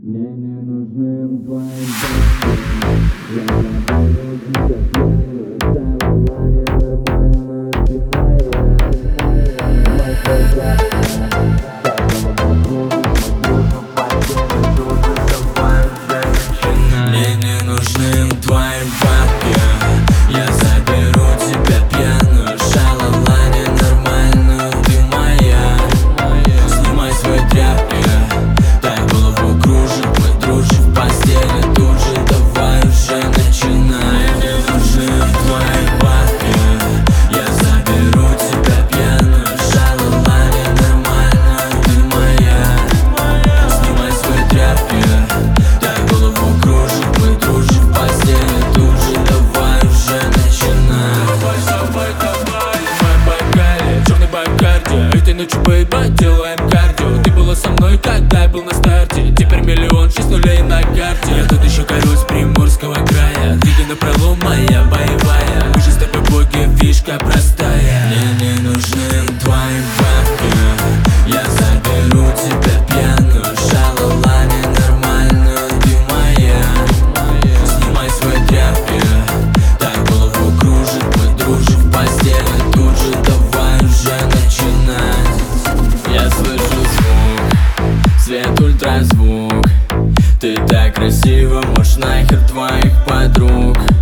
Мне не нужны твои бабки. Я заберу тебя пьяную, стала ненормальную. Ты моя, моя красавица. Каждого вокруг, в постели тут давай уже начинай. Мне не нужны твои бабки. Я заберу тебя пьяную, шалала ненормальную. Ты моя, снимай свои тряпки, дай голову кружит, мы дружим в постели тут же, давай уже начинай. Мне не нужны твои бабки. Я заберу тебя пьяную, шалала ненормальную. Ты моя, снимай свои тряпки, дай голову кружит, мы дружим в постели тут же, давай уже начинай. Давай, мы Байкале, черный Байкарди. Этой ночью, бейба, делаем кардио. Ты была со мной, когда я был на старте. Теперь 1,6 нулей на карте. Я тут еще король с приморского края. Двигай напролом, моя боевая. Мы же с тобой боги, фишка простая. Мне не нужны твои бабки. Я заберу тебя пьяную, шалала ненормальную. Ты моя, снимай свои тряпки, дай голову кружит, мы дружим в постели тут же, давай уже начинать. Я слышу звук, свет ультразвук. Ты так красива, можешь нахер твоих подруг.